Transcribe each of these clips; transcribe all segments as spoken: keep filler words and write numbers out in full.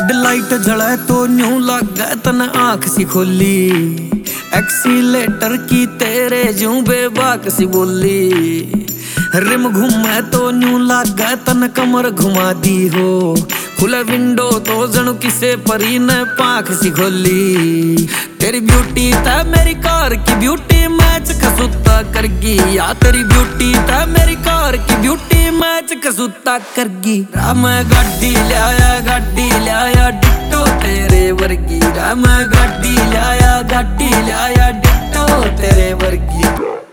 Headlight जले तो new लगे तन आंख सी खोली, एक्सीलेटर की तेरे जूं बेबाक सी बोली। रिम घूमे तो न्यू लगे तन कमर घुमा दी हो, खुले विंडो तो जणु किसे परी ने पाख सी खोली। तेरी ब्यूटी ता मेरी कार की ब्यूटी मैच खसूता करगी, या तेरी ब्यूटी ता मेरी कार की ब्यूटी मैच खसूता करगी। राम गाड़ी लाया गाड़ी लाया डिट्टो तेरे वर्गी, राम गाड़ी लाया गाड़ी लाया डिट्टो तेरे वर्गी।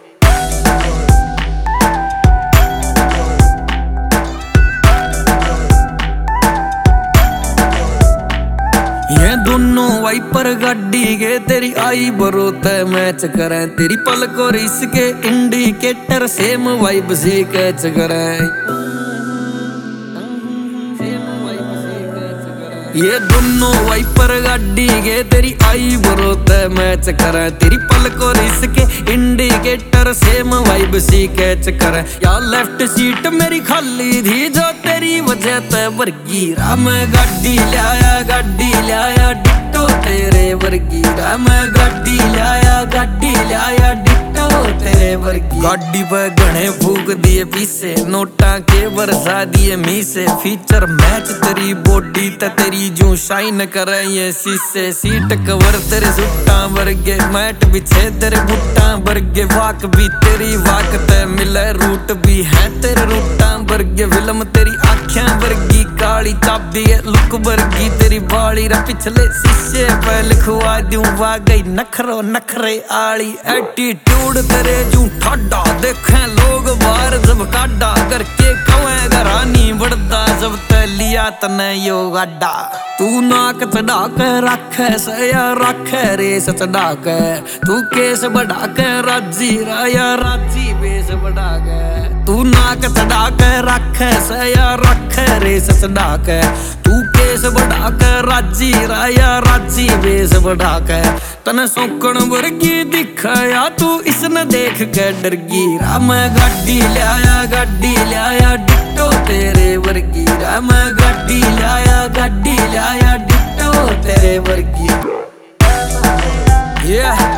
ये दोनों वाइपर गाड़ी के तेरी आई बरोत मैच करें, तेरी पलक और इसके इंडिकेटर सेम वाइब से कैच करें। ये दोनों वाइपर गाड़ी के तेरी आई बरोत मैच करें, तेरी पलक और इसके इंडिकेटर सेम वाइब सी कैच करें। या लेफ्ट सीट मेरी खाली थी जो तेरी वजह ते वर्गी, राम गाड़ी लाया गाड़ी लाया डिट्टो तेरे वर्गी, राम गाड़ी लाया गाड़ी लाया डिट्टो तेरे वर्गी। गाड़ी पे घने फूक दिए पीसे, नोटा के बरसा दिए मीसे, फीचर मैच तेरी बॉडी ते तेरी जो शाइन करे ये शीशे। सीट कवर तेरे सुट्टा वर्गे, मैट बिछे तेरे बुट्टा वर्गे, वाक भी तेरी वाक ते मिले, रूट भी है तेरे रूटा वर्गे। फिल्म तेरी आँखें वर्गी, काली चाबी है लुक वर्गी, तेरी बाली रा पिछले शीशे पे लिखवा दूं वा गई नखरो नखरे आली। एटीट्यूड तेरे जू ठाडा देखें लोग बाहर जब काडा, करके कवें घरानी बढ़दा जब ते लिया तने यो गाडा। तू नाक चढ़ा के रखे सया रखे रेस चढ़ा के, तू केस बढ़ा के राजी राया राजी बेस बढ़ा के। तू नाक चढ़ा के रखे सया रखे रेस चढ़ा के, तू केस बढ़ा के राजी राया राजी बेस बढ़ा के। तने सौकण वर्गी दिखाया तू इसने देख के डरगी, राम गाड़ी लाया गाड़ी लाया डिट्टो तेरे वर्गी, राम गाड़ी लाया गाड़ी लाया डिट्टो तेरे वर्गी। Yeah.